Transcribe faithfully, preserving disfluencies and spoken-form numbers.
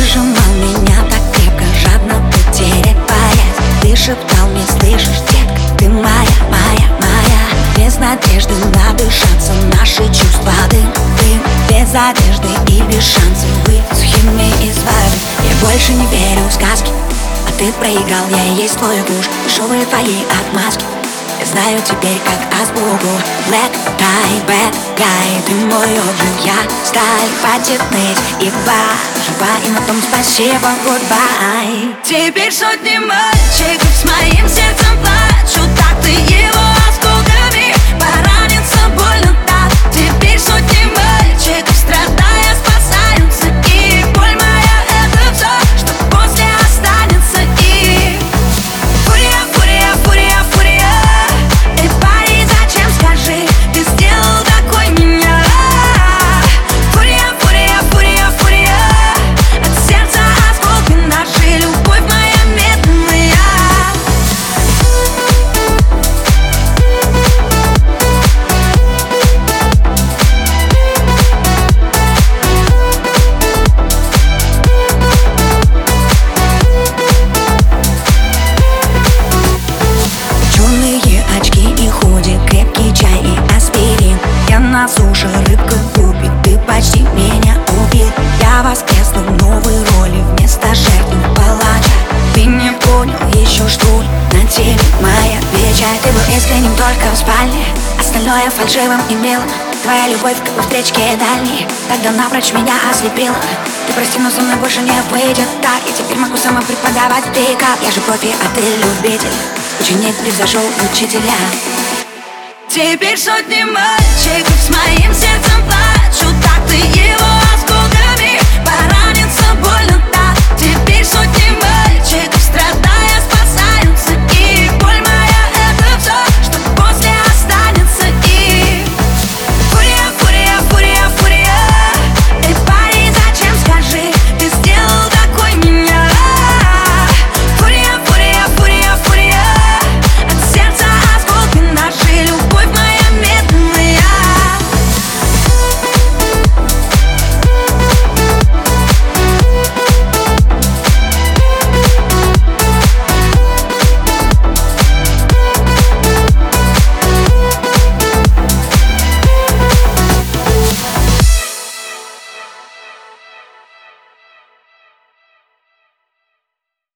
сжимал меня так крепко, жадно потерять боясь. Ты шептал мне, слышишь, детка, ты моя, моя, моя. Без надежды надышаться наши чувства, дым, дым. Без одежды и без шансов быть сухими из воды. Я больше не верю в сказки, а ты проиграл, я и есть твой муж. Дешевые твои отмазки я знаю теперь как азбуку. Black tie, bad guy, ты мой обжиг, я сталь. Хватит ныть и жива, и на том спасибо, goodbye. Теперь сотни мальчиков с моим сердцем плачут, так ты его осколками поранится больно так. Теперь сотни мальчиков, страдая, спасаются, и боль моя — это все, что после останется. И фурия, фурия, фурия, фурия. Эй, парень, зачем, скажи, ты сделал такой меня? Фурия, фурия, фурия, фурия. От сердца осколки наши, любовь моя медленная. Черные очки и худи, крепкий чай и аспирин. Я на суше, рыбка губит, ты почти меня убил. Я воскресла в новой роли вместо жертвы палача. Ты не понял еще, что ли, на тебе моя печать. Ты был искренним только в спальне, остальное фальшивым и милым. Твоя любовь, как в встречке дальней, тогда напрочь меня ослепила. Ты прости, но со мной больше не выйдет так. Я теперь могу сама преподавать пикап. Я же профи, а ты любитель, ученик превзошел учителя. Теперь сотни мальчиков с моим сердцем плачут.